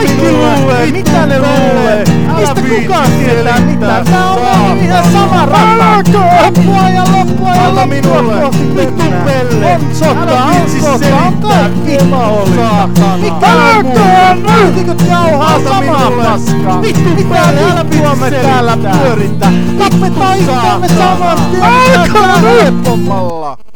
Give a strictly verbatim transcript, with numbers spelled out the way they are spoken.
kaikki luulee? Mitä ne luulee? Mistä kukaan tietää mitään? Tää on vaan ihan sama rata. Loppua ja loppua ja loppua kohti mennään. On sota, on sota, on kaikki mahdollista. Mikä muu? Poliitikot jauhaa samaa paskaa. Mitä lippua me täällä pyörittää? Tapetaan itseämme saman tien. Älkää helpommalla.